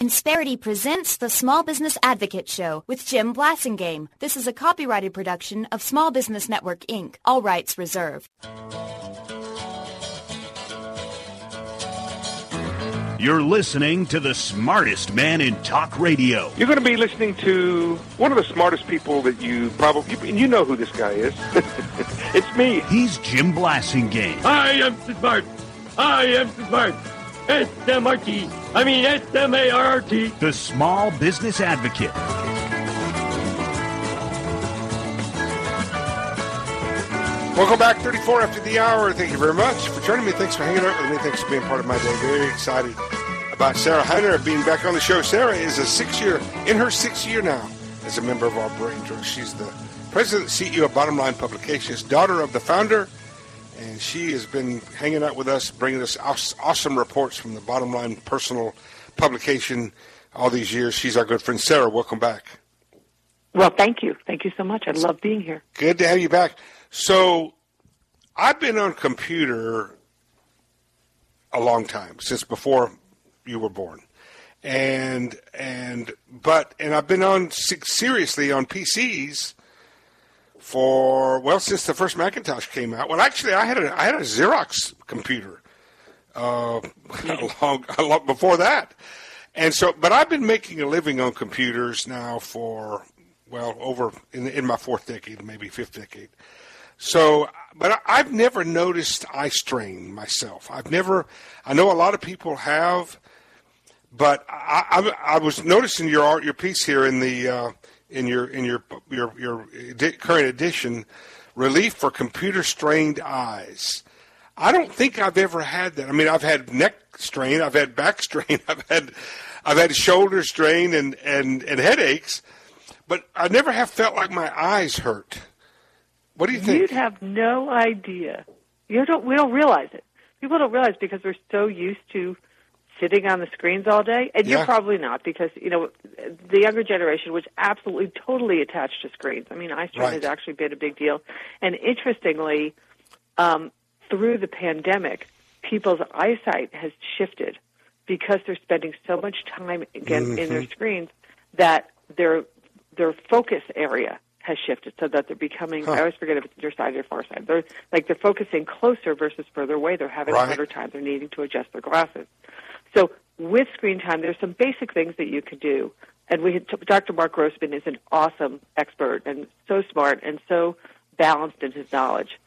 Insperity presents the Small Business Advocate Show with Jim Blasingame. This is a copyrighted production of Small Business Network, Inc. All rights reserved. You're listening to the smartest man in talk radio. You're going to be listening to one of the smartest people that you probably, you know who this guy is. It's me. He's Jim Blasingame. I am smart. I am smart. S-M-R-T. I mean S-M-A-R-T. The Small Business Advocate. Welcome back, 34 after the hour. Thank you very much for joining me. Thanks for hanging out with me. Thanks for being part of my day. Very excited about Sarah Hiner being back on the show. Sarah is in her sixth year now as a member of our Brain Trust. She's the president and CEO of Bottom Line Publications, daughter of the founder, and she has been hanging out with us, bringing us awesome reports from the Bottom Line personal publication all these years. She's our good friend. Sarah, welcome back. Well, thank you. Thank you so much. I love being here. Good to have you back. So I've been on computer a long time, since before you were born. And I've been on seriously on PCs since the first Macintosh came out. Well, actually, I had a Xerox computer a lot before that. And so, but I've been making a living on computers now for, over in my fourth decade, maybe fifth decade. So, but I've never noticed eye strain myself. I know a lot of people have, but I was noticing your piece here in the in your current edition, relief for computer strained eyes. I don't think I've ever had that. I mean, I've had neck strain, I've had back strain, I've had shoulder strain and headaches, but I never have felt like my eyes hurt. What do you think? You'd have no idea. We don't realize it. People don't realize because we're so used to sitting on the screens all day. And You're probably not because, the younger generation was absolutely totally attached to screens. I mean, eye strain has actually been a big deal. And interestingly, through the pandemic, people's eyesight has shifted because they're spending so much time in their screens that their focus area has shifted so that they're becoming, I always forget if it's your side or your far side. They're focusing closer versus further away. They're having a harder time. They're needing to adjust their glasses. So with screen time, there's some basic things that you can do. And Dr. Mark Grossman is an awesome expert and so smart and so balanced in his knowledge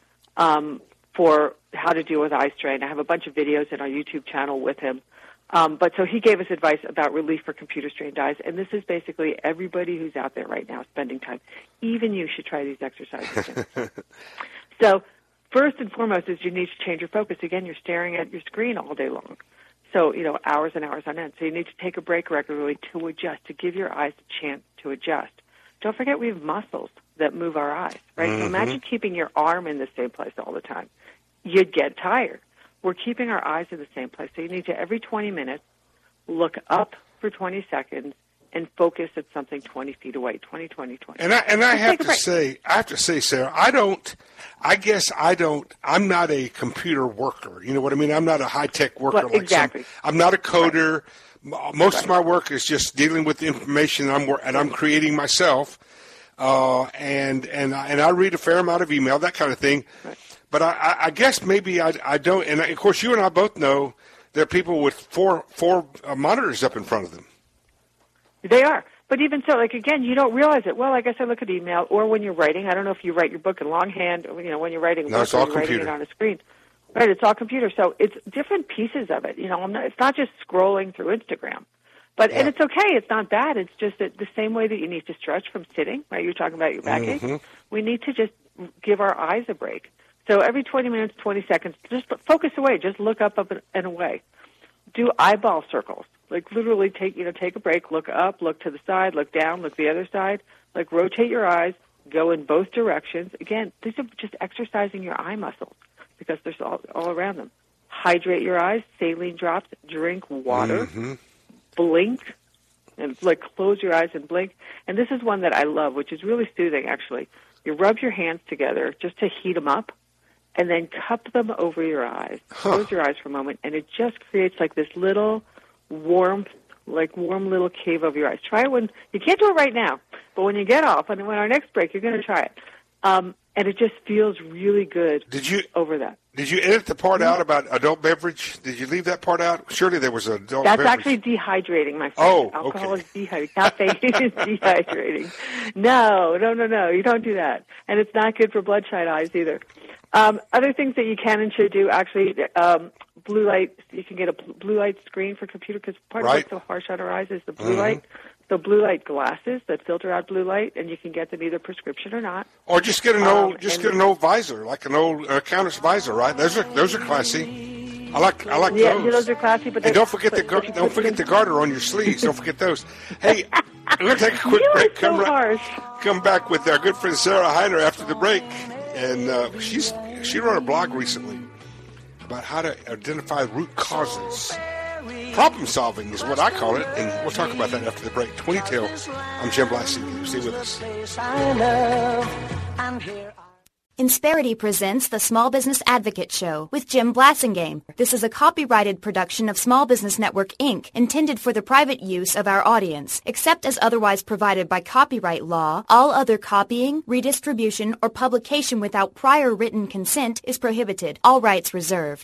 for how to deal with eye strain. I have a bunch of videos in our YouTube channel with him. But so he gave us advice about relief for computer-strained eyes, and this is basically everybody who's out there right now spending time. Even you should try these exercises. So first and foremost is you need to change your focus. Again, you're staring at your screen all day long, so hours and hours on end. So you need to take a break regularly to adjust, to give your eyes a chance to adjust. Don't forget we have muscles that move our eyes, right? So imagine keeping your arm in the same place all the time. You'd get tired. We're keeping our eyes in the same place. So you need to, every 20 minutes, look up for 20 seconds and focus at something 20 feet away, 20. And I have to say, Sarah, I'm not a computer worker. You know what I mean? I'm not a high-tech worker. Exactly. I'm not a coder. Right. Most of my work is just dealing with the information I'm creating myself. And I read a fair amount of email, that kind of thing. Right. But I guess maybe I don't. And, of course, you and I both know there are people with four monitors up in front of them. They are. But even so, again, you don't realize it. Well, I guess I look at email or when you're writing. I don't know if you write your book in longhand or, when you're writing a book it's all or computer. writing it on a screen. Right, it's all computer. So it's different pieces of it. It's not just scrolling through Instagram. And it's okay. It's not bad. It's just that the same way that you need to stretch from sitting, right? You're talking about your backache. We need to just give our eyes a break. So every 20 minutes, 20 seconds, just focus away. Just look up and away. Do eyeball circles. Literally take a break, look up, look to the side, look down, look the other side. Rotate your eyes, go in both directions. Again, these are just exercising your eye muscles because they're all around them. Hydrate your eyes, saline drops, drink water, blink, and close your eyes and blink. And this is one that I love, which is really soothing, actually. You rub your hands together just to heat them up, and then cup them over your eyes. Close your eyes for a moment, and it just creates this little warmth like warm little cave over your eyes. Try it when you can't do it right now, but when you get off, and when our next break, you're going to try it, and it just feels really good. Over that? Did you edit the part out about adult beverage? Did you leave that part out? Surely there was an adult That's beverage. actually dehydrating, my friend. Oh, Alcohol okay. is dehydrating. Caffeine is dehydrating. No. You don't do that. And it's not good for bloodshot eyes either. Other things that you can and should do, actually, blue light. You can get a blue light screen for computer because part of what's so harsh on our eyes is the blue light. So blue light glasses that filter out blue light, and you can get them either prescription or not. Or just get an old visor, like an old accountant visor, right? Those are classy. I like those. Yeah, those are classy. But and don't forget the garter on your sleeves. Don't forget those. Hey, I'm going to take a quick break. Come back with our good friend Sarah Heiner after the break, and she wrote a blog recently about how to identify root causes. Problem solving is what I call it, and we'll talk about that after the break. 20 Till. I'm Jim Blasingame. Stay with us. Insperity presents the Small Business Advocate Show with Jim Blasingame. This is a copyrighted production of Small Business Network, Inc., intended for the private use of our audience. Except as otherwise provided by copyright law, all other copying, redistribution, or publication without prior written consent is prohibited. All rights reserved.